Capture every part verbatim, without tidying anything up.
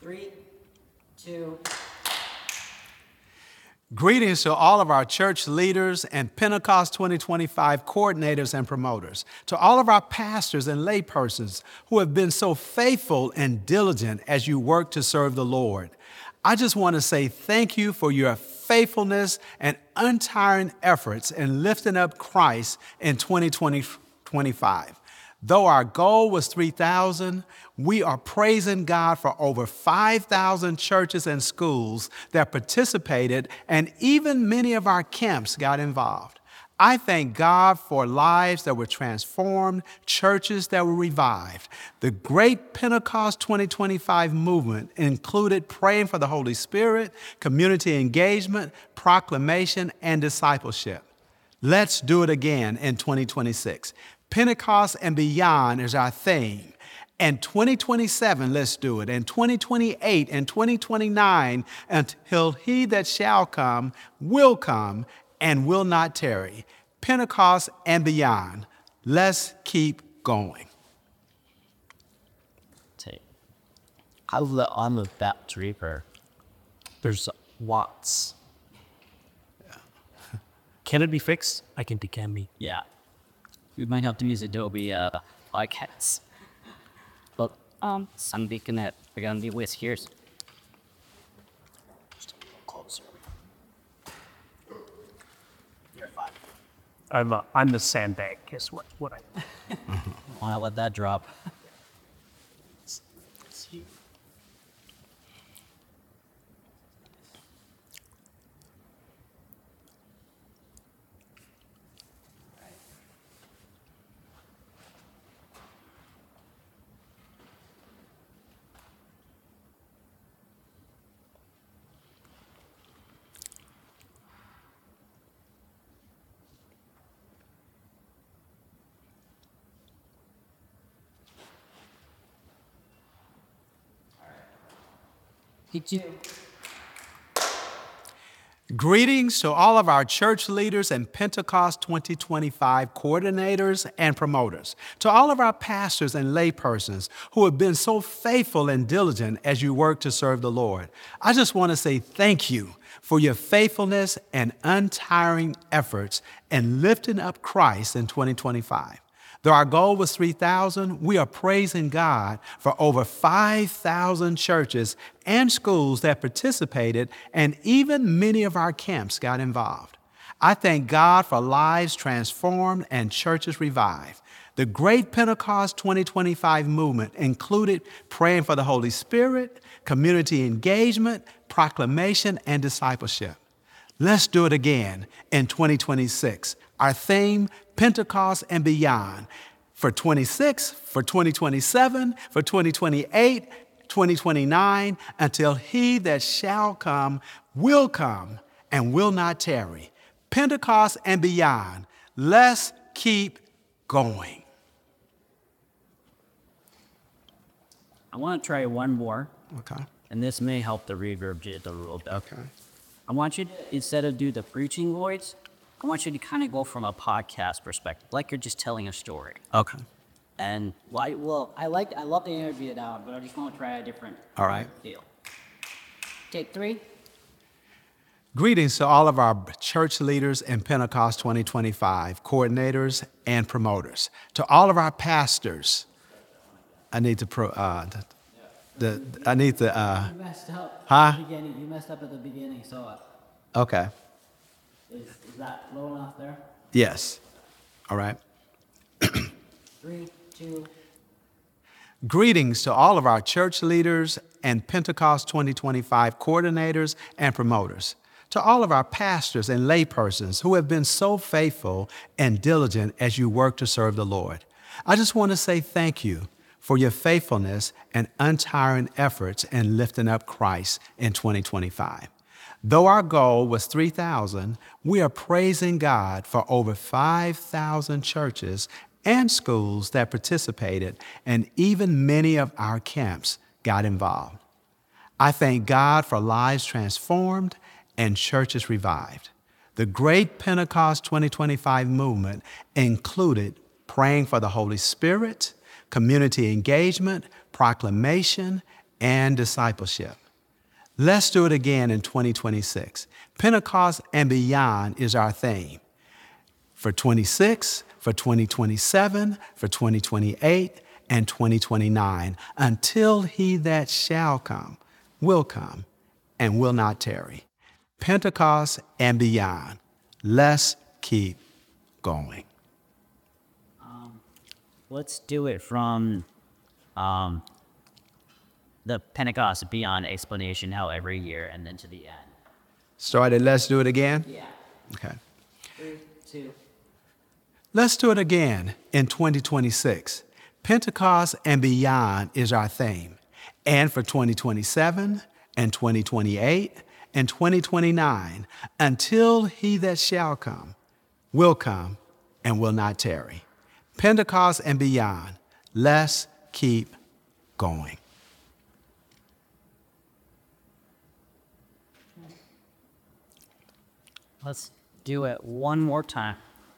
Three, two. Greetings to all of our church leaders and Pentecost twenty twenty-five coordinators and promoters, to all of our pastors and laypersons who have been so faithful and diligent as you work to serve the Lord. I just want to say thank you for your faithfulness and untiring efforts in lifting up Christ in twenty twenty-five. Though our goal was three thousand, we are praising God for over five thousand churches and schools that participated, and even many of our camps got involved. I thank God for lives that were transformed, churches that were revived. The great Pentecost twenty twenty-five movement included praying for the Holy Spirit, community engagement, proclamation, and discipleship. Let's do it again in twenty twenty-six. Pentecost and beyond is our theme. And twenty twenty-seven, let's do it. And twenty twenty-eight and twenty twenty-nine, until he that shall come will come and will not tarry. Pentecost and beyond. Let's keep going. I'm a bad reaper. There's watts. Yeah. Can it be fixed? I can it can be. Yeah. We might have to use Adobe uh, iCats. But um, Sunday Connect, we're gonna be with here. Just a little closer. You're fine. I'm a, I'm the sandbag. Guess what? What I. Why not let that drop? Did you? Greetings to all of our church leaders and Pentecost twenty twenty-five coordinators and promoters, to all of our pastors and laypersons who have been so faithful and diligent as you work to serve the Lord. I just want to say thank you for your faithfulness and untiring efforts in lifting up Christ in twenty twenty-five. Though our goal was three thousand, we are praising God for over five thousand churches and schools that participated, and even many of our camps got involved. I thank God for lives transformed and churches revived. The great Pentecost twenty twenty-five movement included praying for the Holy Spirit, community engagement, proclamation, and discipleship. Let's do it again in twenty twenty-six. Our theme, Pentecost and beyond. For twenty-six, for twenty twenty-seven, for twenty twenty-eight, twenty twenty-nine, until he that shall come will come and will not tarry. Pentecost and beyond. Let's keep going. I want to try one more. Okay. And this may help the reverb just a little bit. Okay. I want you to, instead of do the preaching voice, I want you to kind of go from a podcast perspective, like you're just telling a story. Okay. And why? Well, I like, I love the interview it out, but I just want to try a different All right. deal. Take three. Greetings to all of our church leaders and Pentecost twenty twenty-five coordinators and promoters. To all of our pastors, I need to pro. Uh, the, the I need to. Uh, You messed up. Huh? At the beginning. You messed up at the beginning, so uh, okay. is, is that low enough there? Yes. All right. Three, two. Greetings to all of our church leaders and Pentecost twenty twenty-five coordinators and promoters. To all of our pastors and laypersons who have been so faithful and diligent as you work to serve the Lord. I just want to say thank you for your faithfulness and untiring efforts in lifting up Christ in twenty twenty-five. Though our goal was three thousand, we are praising God for over five thousand churches and schools that participated, and even many of our camps got involved. I thank God for lives transformed and churches revived. The great Pentecost twenty twenty-five movement included praying for the Holy Spirit, community engagement, proclamation, and discipleship. Let's do it again in twenty twenty-six. Pentecost and beyond is our theme. For twenty-six, for twenty twenty-seven, for twenty twenty-eight, and twenty twenty-nine, until he that shall come will come and will not tarry. Pentecost and beyond. Let's keep going. Let's do it from um, the Pentecost Beyond explanation, how every year, and then to the end. Started, let's do it again? Yeah. Okay. Three, two. Let's do it again in twenty twenty-six. Pentecost and beyond is our theme. And for twenty twenty-seven and twenty twenty-eight and twenty twenty-nine, until he that shall come will come and will not tarry. Pentecost and beyond. Let's keep going. Let's do it one more time.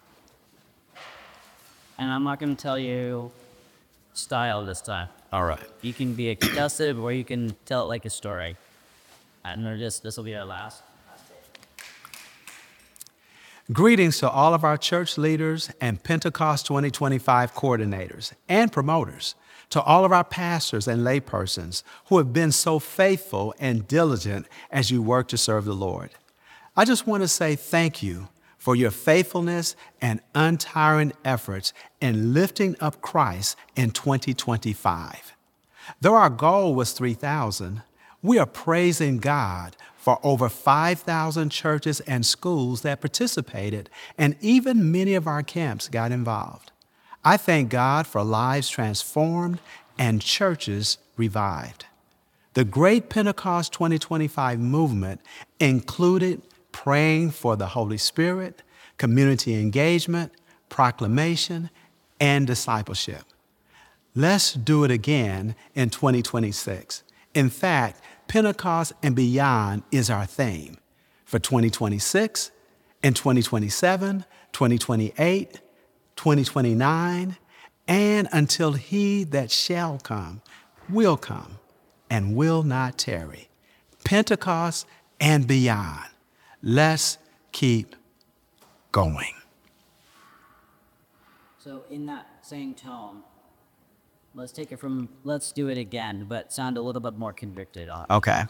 And I'm not going to tell you style this time. All right. You can be excessive or you can tell it like a story. And we're just, this will be our last. Greetings to all of our church leaders and Pentecost twenty twenty-five coordinators and promoters, to all of our pastors and laypersons who have been so faithful and diligent as you work to serve the Lord. I just want to say thank you for your faithfulness and untiring efforts in lifting up Christ in twenty twenty-five. Though our goal was three thousand, we are praising God for over five thousand churches and schools that participated, and even many of our camps got involved. I thank God for lives transformed and churches revived. The Great Pentecost twenty twenty-five movement included praying for the Holy Spirit, community engagement, proclamation, and discipleship. Let's do it again in twenty twenty-six. In fact, Pentecost and beyond is our theme for twenty twenty-six and twenty twenty-seven, twenty twenty-eight, twenty twenty-nine, and until he that shall come will come and will not tarry. Pentecost and beyond. Let's keep going. So in that same tone, let's take it from, let's do it again, but sound a little bit more convicted on it. Okay.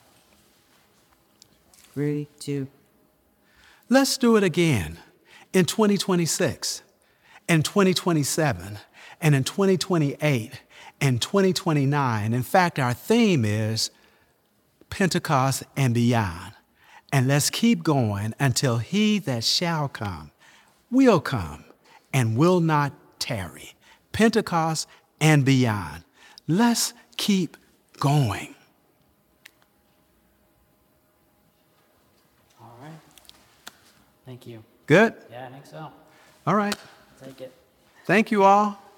Three, two. Let's do it again in twenty twenty-six, and twenty twenty-seven, and in twenty twenty-eight, and twenty twenty-nine. In fact, our theme is Pentecost and beyond. And let's keep going until he that shall come will come and will not tarry. Pentecost and beyond. Let's keep going. All right. Thank you. Good? Yeah, I think so. All right. Take it. Thank you all.